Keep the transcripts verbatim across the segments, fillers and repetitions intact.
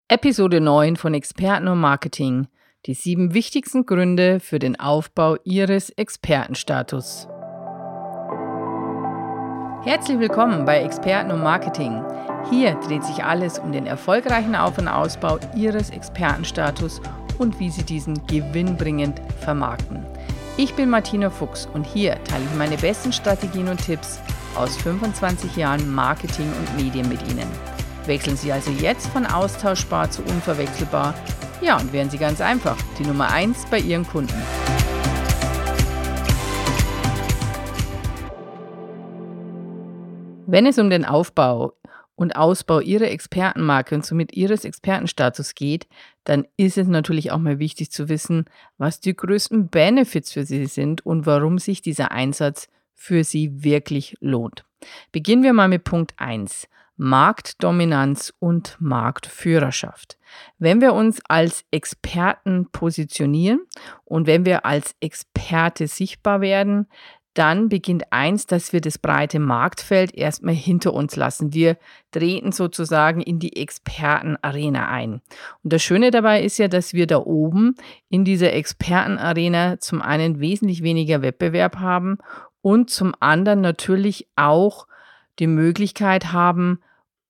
Episode neun von Experten und Marketing. Die sieben wichtigsten Gründe für den Aufbau Ihres Expertenstatus. Herzlich willkommen bei Experten und Marketing. Hier dreht sich alles um den erfolgreichen Auf- und Ausbau Ihres Expertenstatus und wie Sie diesen gewinnbringend vermarkten. Ich bin Martina Fuchs und hier teile ich meine besten Strategien und Tipps aus fünfundzwanzig Jahren Marketing und Medien mit Ihnen. Wechseln Sie also jetzt von austauschbar zu unverwechselbar. Ja, und werden Sie ganz einfach die Nummer eins bei Ihren Kunden. Wenn es um den Aufbau und Ausbau Ihrer Expertenmarke und somit Ihres Expertenstatus geht, dann ist es natürlich auch mal wichtig zu wissen, was die größten Benefits für Sie sind und warum sich dieser Einsatz für Sie wirklich lohnt. Beginnen wir mal mit Punkt eins. Marktdominanz und Marktführerschaft. Wenn wir uns als Experten positionieren und wenn wir als Experte sichtbar werden, dann beginnt eins, dass wir das breite Marktfeld erstmal hinter uns lassen. Wir treten sozusagen in die Expertenarena ein. Und das Schöne dabei ist ja, dass wir da oben in dieser Expertenarena zum einen wesentlich weniger Wettbewerb haben und zum anderen natürlich auch die Möglichkeit haben,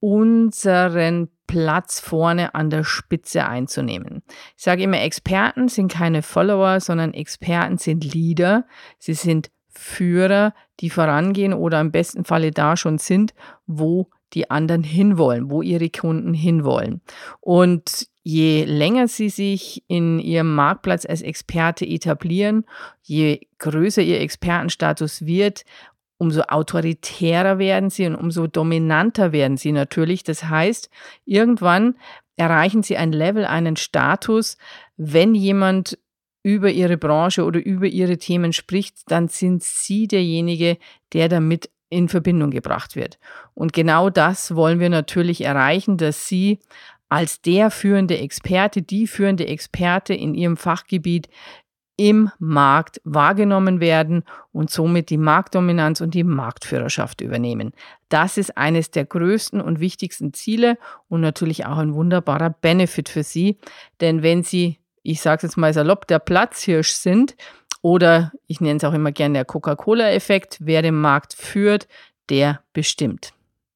unseren Platz vorne an der Spitze einzunehmen. Ich sage immer, Experten sind keine Follower, sondern Experten sind Leader. Sie sind Führer, die vorangehen oder im besten Falle da schon sind, wo die anderen hinwollen, wo ihre Kunden hinwollen. Und je länger sie sich in ihrem Marktplatz als Experte etablieren, je größer ihr Expertenstatus wird, umso autoritärer werden sie und umso dominanter werden sie natürlich. Das heißt, irgendwann erreichen sie ein Level, einen Status, wenn jemand über ihre Branche oder über ihre Themen spricht, dann sind sie derjenige, der damit in Verbindung gebracht wird. Und genau das wollen wir natürlich erreichen, dass sie als der führende Experte, die führende Experte in ihrem Fachgebiet im Markt wahrgenommen werden und somit die Marktdominanz und die Marktführerschaft übernehmen. Das ist eines der größten und wichtigsten Ziele und natürlich auch ein wunderbarer Benefit für Sie, denn wenn Sie, ich sage es jetzt mal salopp, der Platzhirsch sind oder ich nenne es auch immer gerne der Coca-Cola-Effekt, wer den Markt führt, der bestimmt.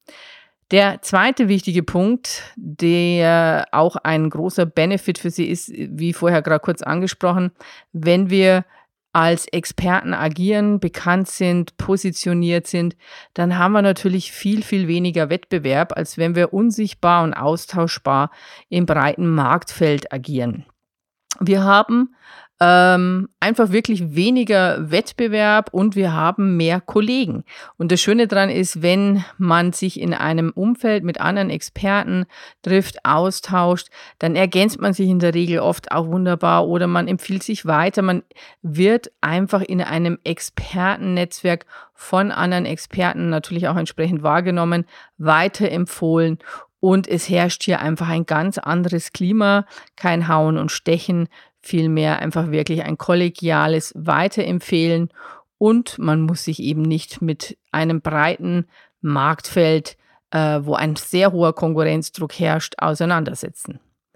Der zweite wichtige Punkt, der auch ein großer Benefit für Sie ist, wie vorher gerade kurz angesprochen, wenn wir als Experten agieren, bekannt sind, positioniert sind, dann haben wir natürlich viel, viel weniger Wettbewerb, als wenn wir unsichtbar und austauschbar im breiten Marktfeld agieren. Wir haben ähm, einfach wirklich weniger Wettbewerb und wir haben mehr Kollegen. Und das Schöne daran ist, wenn man sich in einem Umfeld mit anderen Experten trifft, austauscht, dann ergänzt man sich in der Regel oft auch wunderbar oder man empfiehlt sich weiter. Man wird einfach in einem Expertennetzwerk von anderen Experten natürlich auch entsprechend wahrgenommen, weiterempfohlen. Und es herrscht hier einfach ein ganz anderes Klima, kein Hauen und Stechen, vielmehr einfach wirklich ein kollegiales Weiterempfehlen und man muss sich eben nicht mit einem breiten Marktfeld, äh, wo ein sehr hoher Konkurrenzdruck herrscht, auseinandersetzen.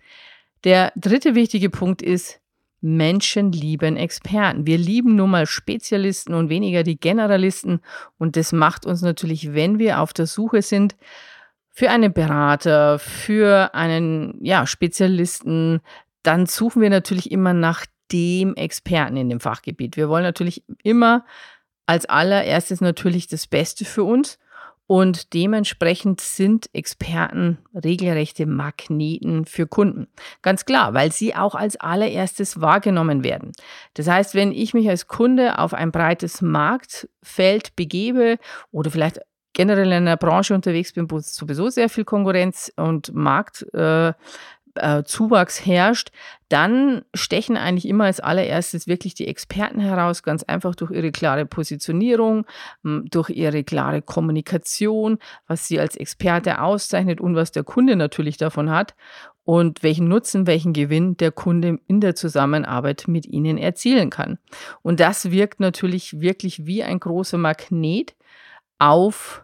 Der dritte wichtige Punkt ist, Menschen lieben Experten. Wir lieben nun mal Spezialisten und weniger die Generalisten und das macht uns natürlich, wenn wir auf der Suche sind, für einen Berater, für einen ja, Spezialisten, dann suchen wir natürlich immer nach dem Experten in dem Fachgebiet. Wir wollen natürlich immer als allererstes natürlich das Beste für uns und dementsprechend sind Experten regelrechte Magneten für Kunden. Ganz klar, weil sie auch als allererstes wahrgenommen werden. Das heißt, wenn ich mich als Kunde auf ein breites Marktfeld begebe oder vielleicht generell in einer Branche unterwegs bin, wo sowieso sehr viel Konkurrenz und Marktzuwachs äh, äh, herrscht, dann stechen eigentlich immer als allererstes wirklich die Experten heraus, ganz einfach durch ihre klare Positionierung, durch ihre klare Kommunikation, was sie als Experte auszeichnet und was der Kunde natürlich davon hat und welchen Nutzen, welchen Gewinn der Kunde in der Zusammenarbeit mit ihnen erzielen kann. Und das wirkt natürlich wirklich wie ein großer Magnet auf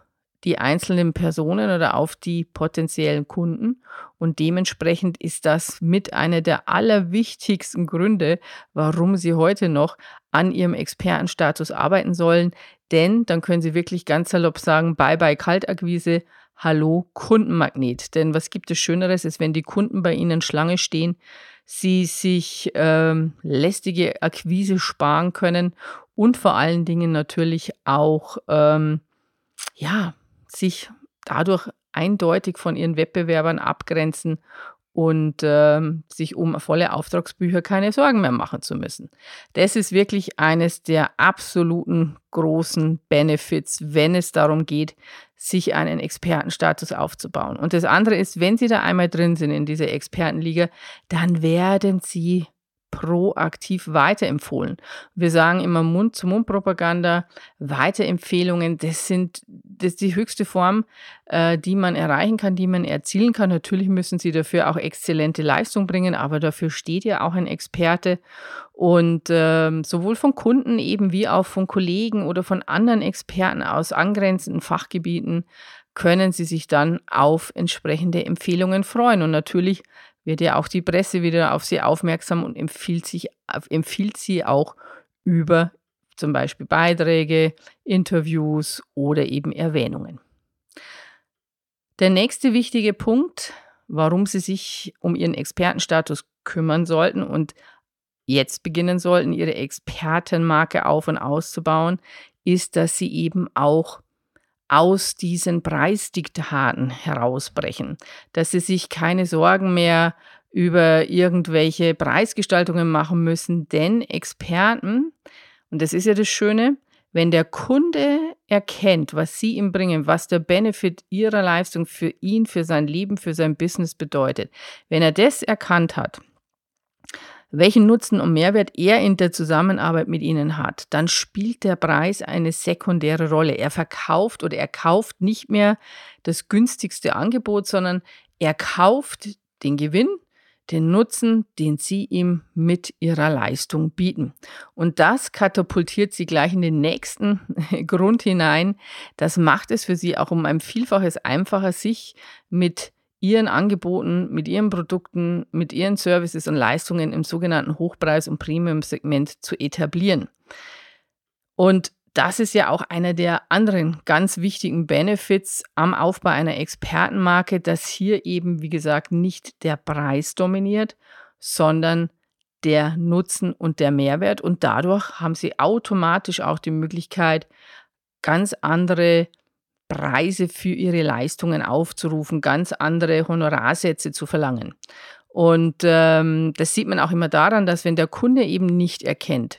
die einzelnen Personen oder auf die potenziellen Kunden. Und dementsprechend ist das mit einer der allerwichtigsten Gründe, warum Sie heute noch an Ihrem Expertenstatus arbeiten sollen. Denn dann können Sie wirklich ganz salopp sagen, bye bye Kaltakquise, hallo Kundenmagnet. Denn was gibt es Schöneres, als wenn die Kunden bei Ihnen Schlange stehen, Sie sich ähm, lästige Akquise sparen können und vor allen Dingen natürlich auch ähm, ja, sich dadurch eindeutig von ihren Wettbewerbern abgrenzen und ähm, sich um volle Auftragsbücher keine Sorgen mehr machen zu müssen. Das ist wirklich eines der absoluten großen Benefits, wenn es darum geht, sich einen Expertenstatus aufzubauen. Und das andere ist, wenn Sie da einmal drin sind in dieser Expertenliga, dann werden Sie proaktiv weiterempfohlen. Wir sagen immer Mund-zu-Mund-Propaganda, Weiterempfehlungen, das sind das ist die höchste Form, äh, die man erreichen kann, die man erzielen kann. Natürlich müssen Sie dafür auch exzellente Leistung bringen, aber dafür steht ja auch ein Experte. Und ähm, sowohl von Kunden eben wie auch von Kollegen oder von anderen Experten aus angrenzenden Fachgebieten können Sie sich dann auf entsprechende Empfehlungen freuen. Und natürlich wird ja auch die Presse wieder auf Sie aufmerksam und empfiehlt, sich, empfiehlt Sie auch über zum Beispiel Beiträge, Interviews oder eben Erwähnungen. Der nächste wichtige Punkt, warum Sie sich um Ihren Expertenstatus kümmern sollten und jetzt beginnen sollten, Ihre Expertenmarke auf- und auszubauen, ist, dass Sie eben auch aus diesen Preisdiktaten herausbrechen, dass Sie sich keine Sorgen mehr über irgendwelche Preisgestaltungen machen müssen, denn Experten, und das ist ja das Schöne, wenn der Kunde erkennt, was Sie ihm bringen, was der Benefit Ihrer Leistung für ihn, für sein Leben, für sein Business bedeutet, wenn er das erkannt hat, welchen Nutzen und Mehrwert er in der Zusammenarbeit mit Ihnen hat, dann spielt der Preis eine sekundäre Rolle. Er verkauft oder er kauft nicht mehr das günstigste Angebot, sondern er kauft den Gewinn, den Nutzen, den Sie ihm mit Ihrer Leistung bieten. Und das katapultiert Sie gleich in den nächsten Grund hinein. Das macht es für Sie auch um ein Vielfaches einfacher, sich mit Ihren Angeboten, mit Ihren Produkten, mit Ihren Services und Leistungen im sogenannten Hochpreis- und Premium-Segment zu etablieren. Und das ist ja auch einer der anderen ganz wichtigen Benefits am Aufbau einer Expertenmarke, dass hier eben, wie gesagt, nicht der Preis dominiert, sondern der Nutzen und der Mehrwert. Und dadurch haben Sie automatisch auch die Möglichkeit, ganz andere Preise für Ihre Leistungen aufzurufen, ganz andere Honorarsätze zu verlangen. Und ähm, das sieht man auch immer daran, dass wenn der Kunde eben nicht erkennt,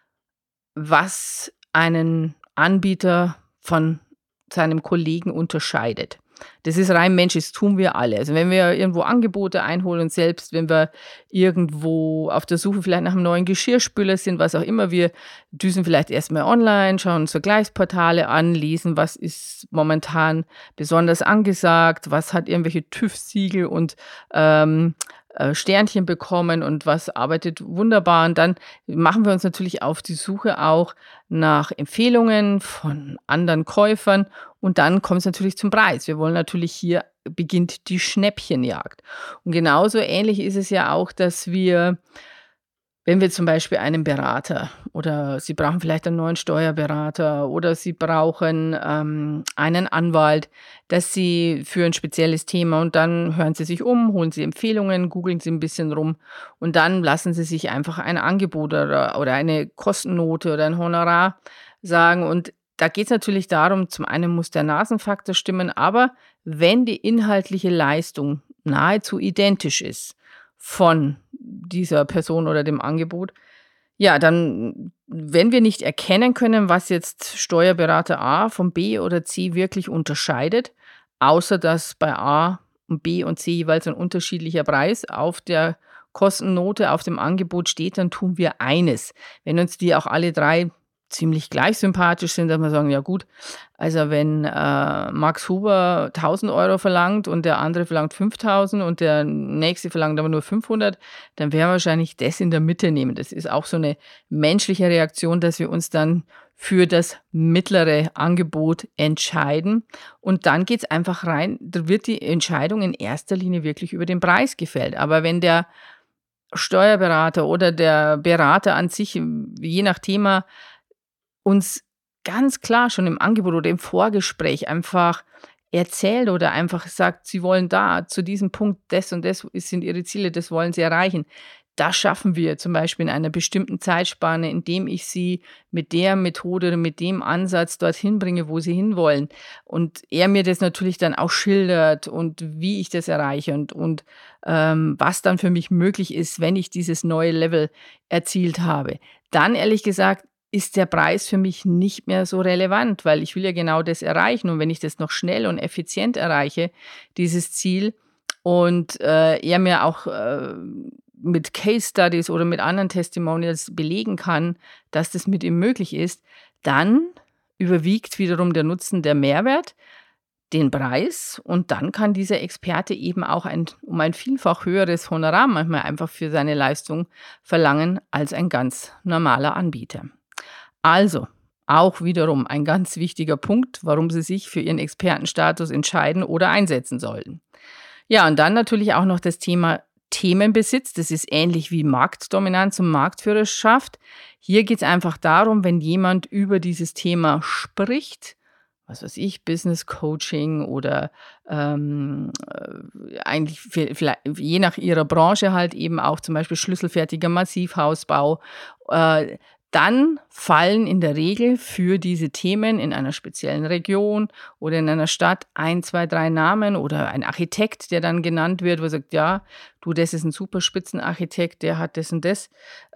was einen Anbieter von seinem Kollegen unterscheidet. Das ist rein menschlich, das tun wir alle. Also wenn wir irgendwo Angebote einholen und selbst wenn wir irgendwo auf der Suche vielleicht nach einem neuen Geschirrspüler sind, was auch immer, wir düsen vielleicht erstmal online, schauen uns Vergleichsportale an, lesen, was ist momentan besonders angesagt, was hat irgendwelche TÜV-Siegel und ähm, äh, Sternchen bekommen und was arbeitet wunderbar. Und dann machen wir uns natürlich auf die Suche auch nach Empfehlungen von anderen Käufern und dann kommt es natürlich zum Preis. Wir wollen natürlich hier beginnt die Schnäppchenjagd. Und genauso ähnlich ist es ja auch, dass wir, wenn wir zum Beispiel einen Berater oder Sie brauchen vielleicht einen neuen Steuerberater oder Sie brauchen ähm, einen Anwalt, dass Sie für ein spezielles Thema und dann hören Sie sich um, holen Sie Empfehlungen, googeln Sie ein bisschen rum und dann lassen Sie sich einfach ein Angebot oder, oder eine Kostennote oder ein Honorar sagen. Und da geht es natürlich darum, zum einen muss der Nasenfaktor stimmen, aber wenn die inhaltliche Leistung nahezu identisch ist von dieser Person oder dem Angebot, ja, dann, wenn wir nicht erkennen können, was jetzt Steuerberater A von B oder C wirklich unterscheidet, außer dass bei A und B und C jeweils ein unterschiedlicher Preis auf der Kostennote, auf dem Angebot steht, dann tun wir eines. Wenn uns die auch alle drei ziemlich gleich sympathisch sind, dass wir sagen, ja gut, also wenn äh, Max Huber tausend Euro verlangt und der andere verlangt fünftausend und der nächste verlangt aber nur fünfhundert, dann werden wir wahrscheinlich das in der Mitte nehmen. Das ist auch so eine menschliche Reaktion, dass wir uns dann für das mittlere Angebot entscheiden. Und dann geht es einfach rein, da wird die Entscheidung in erster Linie wirklich über den Preis gefällt. Aber wenn der Steuerberater oder der Berater an sich, je nach Thema, uns ganz klar schon im Angebot oder im Vorgespräch einfach erzählt oder einfach sagt, sie wollen da zu diesem Punkt das und das sind ihre Ziele, das wollen sie erreichen. Das schaffen wir zum Beispiel in einer bestimmten Zeitspanne, indem ich sie mit der Methode oder mit dem Ansatz dorthin bringe, wo sie hinwollen. Und er mir das natürlich dann auch schildert und wie ich das erreiche und, und ähm, was dann für mich möglich ist, wenn ich dieses neue Level erzielt habe. Dann ehrlich gesagt, ist der Preis für mich nicht mehr so relevant, weil ich will ja genau das erreichen. Und wenn ich das noch schnell und effizient erreiche, dieses Ziel, und äh, er mir auch äh, mit Case Studies oder mit anderen Testimonials belegen kann, dass das mit ihm möglich ist, dann überwiegt wiederum der Nutzen, der Mehrwert, den Preis, und dann kann dieser Experte eben auch ein, um ein vielfach höheres Honorar manchmal einfach für seine Leistung verlangen als ein ganz normaler Anbieter. Also, auch wiederum ein ganz wichtiger Punkt, warum Sie sich für Ihren Expertenstatus entscheiden oder einsetzen sollten. Ja, und dann natürlich auch noch das Thema Themenbesitz. Das ist ähnlich wie Marktdominanz und Marktführerschaft. Hier geht es einfach darum, wenn jemand über dieses Thema spricht, was weiß ich, Business Coaching oder ähm, äh, eigentlich für, vielleicht, je nach ihrer Branche halt eben auch zum Beispiel schlüsselfertiger Massivhausbau, äh, dann fallen in der Regel für diese Themen in einer speziellen Region oder in einer Stadt ein, zwei, drei Namen oder ein Architekt, der dann genannt wird, wo er sagt, ja, du, das ist ein super Spitzenarchitekt, der hat das und das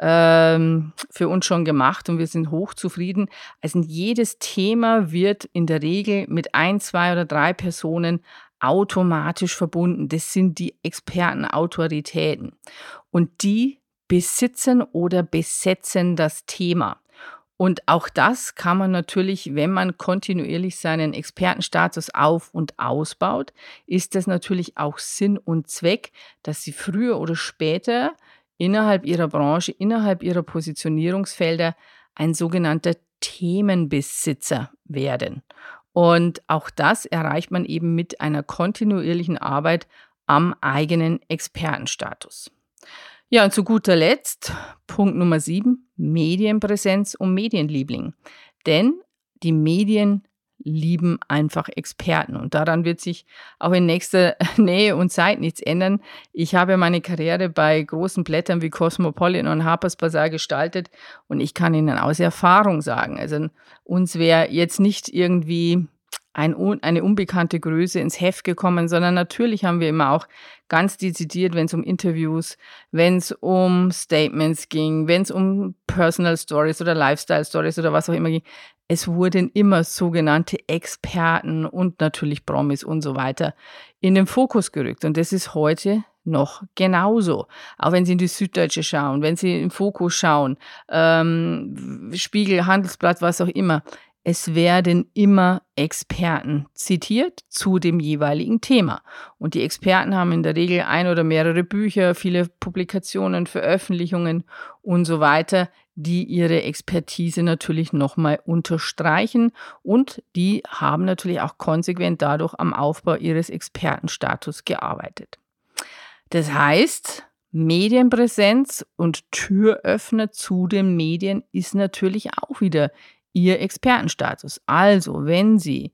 ähm, für uns schon gemacht und wir sind hochzufrieden. Also jedes Thema wird in der Regel mit ein, zwei oder drei Personen automatisch verbunden. Das sind die Expertenautoritäten. Und die besitzen oder besetzen das Thema. Und auch das kann man natürlich, wenn man kontinuierlich seinen Expertenstatus auf- und ausbaut, ist das natürlich auch Sinn und Zweck, dass sie früher oder später innerhalb ihrer Branche, innerhalb ihrer Positionierungsfelder ein sogenannter Themenbesitzer werden. Und auch das erreicht man eben mit einer kontinuierlichen Arbeit am eigenen Expertenstatus. Ja, und zu guter Letzt, Punkt Nummer sieben, Medienpräsenz und Medienliebling. Denn die Medien lieben einfach Experten und daran wird sich auch in nächster Nähe und Zeit nichts ändern. Ich habe meine Karriere bei großen Blättern wie Cosmopolitan und Harper's Bazaar gestaltet und ich kann Ihnen aus Erfahrung sagen, also uns wäre jetzt nicht irgendwie ein, eine unbekannte Größe ins Heft gekommen, sondern natürlich haben wir immer auch ganz dezidiert, wenn es um Interviews, wenn es um Statements ging, wenn es um Personal Stories oder Lifestyle Stories oder was auch immer ging, es wurden immer sogenannte Experten und natürlich Promis und so weiter in den Fokus gerückt. Und das ist heute noch genauso. Auch wenn Sie in die Süddeutsche schauen, wenn Sie im Fokus schauen, ähm, Spiegel, Handelsblatt, was auch immer. Es werden immer Experten zitiert zu dem jeweiligen Thema. Und die Experten haben in der Regel ein oder mehrere Bücher, viele Publikationen, Veröffentlichungen und so weiter, die ihre Expertise natürlich nochmal unterstreichen. Und die haben natürlich auch konsequent dadurch am Aufbau ihres Expertenstatus gearbeitet. Das heißt, Medienpräsenz und Türöffner zu den Medien ist natürlich auch wieder Ihr Expertenstatus. Also, wenn Sie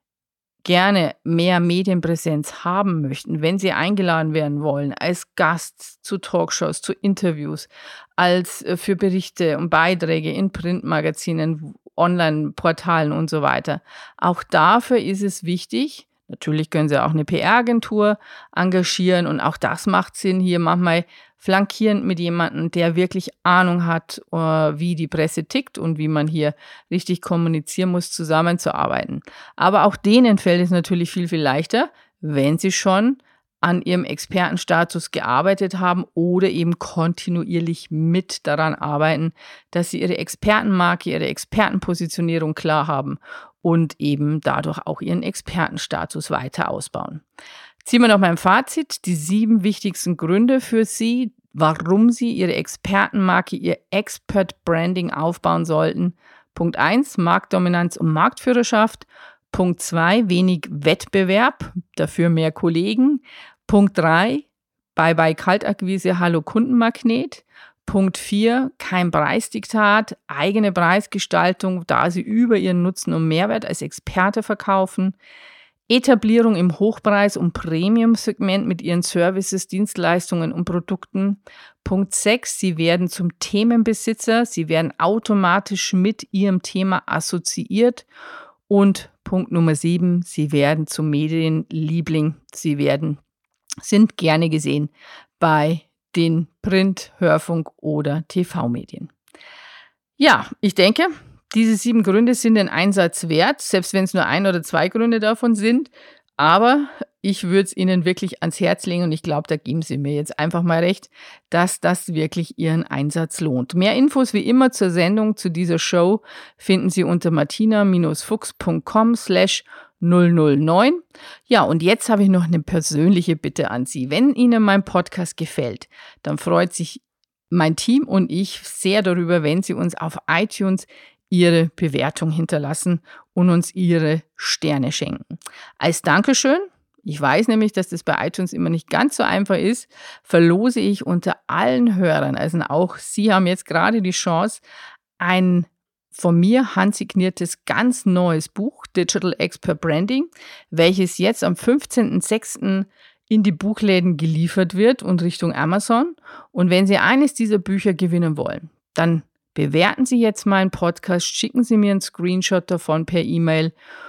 gerne mehr Medienpräsenz haben möchten, wenn Sie eingeladen werden wollen als Gast zu Talkshows, zu Interviews, als für Berichte und Beiträge in Printmagazinen, Online-Portalen und so weiter. Auch dafür ist es wichtig, natürlich können Sie auch eine P R-Agentur engagieren und auch das macht Sinn, hier manchmal flankierend mit jemandem, der wirklich Ahnung hat, wie die Presse tickt und wie man hier richtig kommunizieren muss, zusammenzuarbeiten. Aber auch denen fällt es natürlich viel, viel leichter, wenn sie schon an ihrem Expertenstatus gearbeitet haben oder eben kontinuierlich mit daran arbeiten, dass sie ihre Expertenmarke, ihre Expertenpositionierung klar haben und eben dadurch auch ihren Expertenstatus weiter ausbauen. Ziehen wir noch mal ein Fazit, die sieben wichtigsten Gründe für Sie, warum Sie Ihre Expertenmarke, Ihr Expert-Branding aufbauen sollten. Punkt eins, Marktdominanz und Marktführerschaft. Punkt zwei, wenig Wettbewerb, dafür mehr Kollegen. Punkt drei, Bye-bye Kaltakquise, Hallo Kundenmagnet. Punkt vier, kein Preisdiktat, eigene Preisgestaltung, da Sie über Ihren Nutzen und Mehrwert als Experte verkaufen. Etablierung im Hochpreis- und Premium-Segment mit Ihren Services, Dienstleistungen und Produkten. Punkt sechs, Sie werden zum Themenbesitzer, Sie werden automatisch mit Ihrem Thema assoziiert. Und Punkt Nummer sieben, Sie werden zum Medienliebling, Sie werden, sind gerne gesehen bei den Print-, Hörfunk- oder T V-Medien. Ja, ich denke, diese sieben Gründe sind den Einsatz wert, selbst wenn es nur ein oder zwei Gründe davon sind. Aber ich würde es Ihnen wirklich ans Herz legen und ich glaube, da geben Sie mir jetzt einfach mal recht, dass das wirklich Ihren Einsatz lohnt. Mehr Infos wie immer zur Sendung, zu dieser Show finden Sie unter martina-fuchs.com slash null null neun. Ja, und jetzt habe ich noch eine persönliche Bitte an Sie. Wenn Ihnen mein Podcast gefällt, dann freut sich mein Team und ich sehr darüber, wenn Sie uns auf iTunes Ihre Bewertung hinterlassen und uns Ihre Sterne schenken. Als Dankeschön, ich weiß nämlich, dass das bei iTunes immer nicht ganz so einfach ist, verlose ich unter allen Hörern, also auch Sie haben jetzt gerade die Chance, ein von mir handsigniertes, ganz neues Buch, Digital Expert Branding, welches jetzt am fünfzehnten sechsten in die Buchläden geliefert wird und Richtung Amazon. Und wenn Sie eines dieser Bücher gewinnen wollen, dann bewerten Sie jetzt meinen Podcast, schicken Sie mir einen Screenshot davon per E-Mail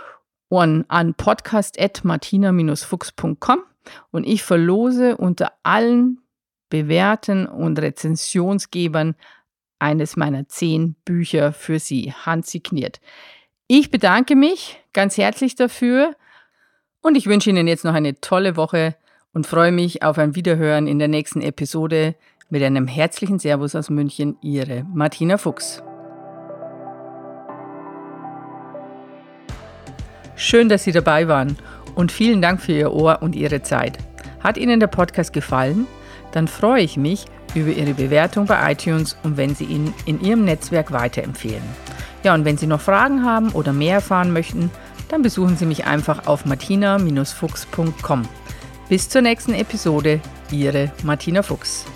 an, an podcast at martina-fuchs punkt com und ich verlose unter allen Bewerten und Rezensionsgebern eines meiner zehn Bücher für Sie, handsigniert. Ich bedanke mich ganz herzlich dafür und ich wünsche Ihnen jetzt noch eine tolle Woche und freue mich auf ein Wiederhören in der nächsten Episode. Mit einem herzlichen Servus aus München, Ihre Martina Fuchs. Schön, dass Sie dabei waren und vielen Dank für Ihr Ohr und Ihre Zeit. Hat Ihnen der Podcast gefallen? Dann freue ich mich über Ihre Bewertung bei iTunes und wenn Sie ihn in Ihrem Netzwerk weiterempfehlen. Ja, und wenn Sie noch Fragen haben oder mehr erfahren möchten, dann besuchen Sie mich einfach auf martina-fuchs punkt com. Bis zur nächsten Episode, Ihre Martina Fuchs.